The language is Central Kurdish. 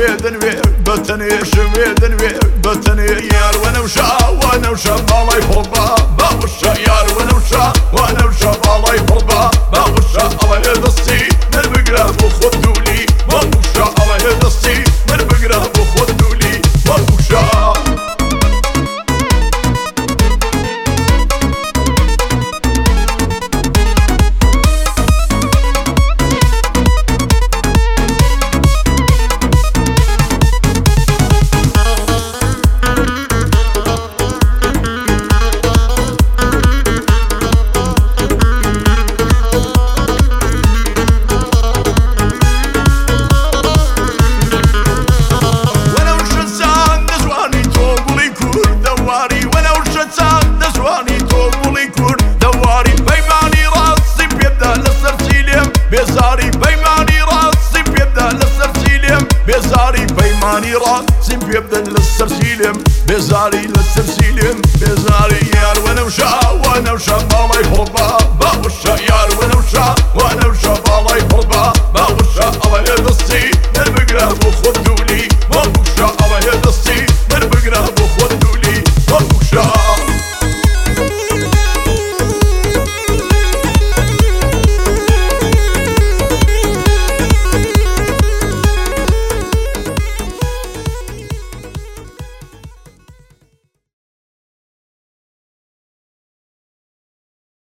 دنوي بتني شوي دنوي بتني يار وانا وشا بالي فربا باوشا يار وانا وشا بالي فربا باوشا الله يدسي من بقرا بخدولي باوشا الله يدسي من بقرا بخدولي باوشا بيماني راسي بيبدا للسرسيلم بيزاري للسرسيلم بيزاري يار وانا وشا بالي فربا باوشا يار وانا وشا